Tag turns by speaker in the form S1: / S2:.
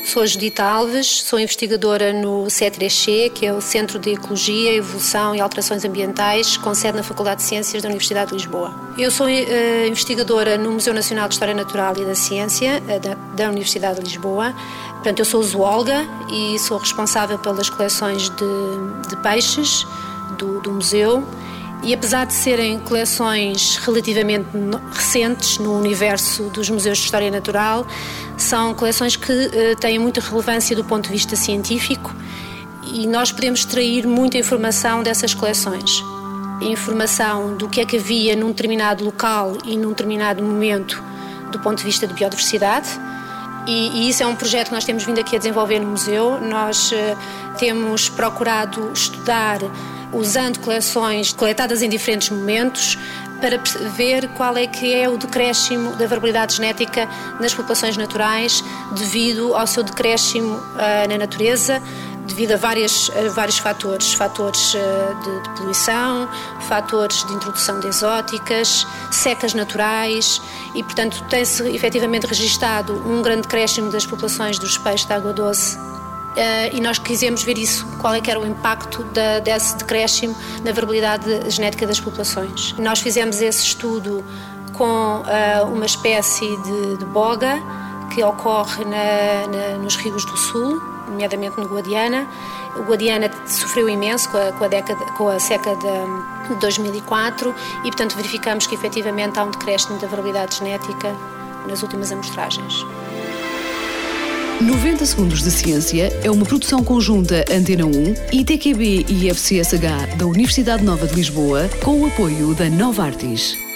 S1: Sou a Judita Alves, sou investigadora no C3C, que é o Centro de Ecologia, Evolução e Alterações Ambientais, com sede na Faculdade de Ciências da Universidade de Lisboa. Eu sou investigadora no Museu Nacional de História Natural e da Ciência, da Universidade de Lisboa. Portanto, eu sou zoóloga e sou responsável pelas coleções de peixes do museu. E apesar de serem coleções relativamente recentes no universo dos museus de história natural, são coleções que têm muita relevância do ponto de vista científico e nós podemos extrair muita informação dessas coleções. Informação do que é que havia num determinado local e num determinado momento do ponto de vista de biodiversidade. E isso é um projeto que nós temos vindo aqui a desenvolver no museu. Nós temos procurado estudar usando coleções coletadas em diferentes momentos para ver qual é que é o decréscimo da variabilidade genética nas populações naturais devido ao seu decréscimo na natureza, devido a vários fatores de poluição, fatores de introdução de exóticas, secas naturais e, portanto, tem-se efetivamente registado um grande decréscimo das populações dos peixes de água doce. E nós quisemos ver isso, qual é que era o impacto desse decréscimo na variabilidade genética das populações. Nós fizemos esse estudo com uma espécie de boga que ocorre nos rios do Sul, nomeadamente no Guadiana. O Guadiana sofreu imenso com a seca de 2004 e, portanto, verificamos que efetivamente há um decréscimo da variabilidade genética nas últimas amostragens.
S2: 90 Segundos de Ciência é uma produção conjunta Antena 1, ITQB e FCSH da Universidade Nova de Lisboa, com o apoio da Novartis.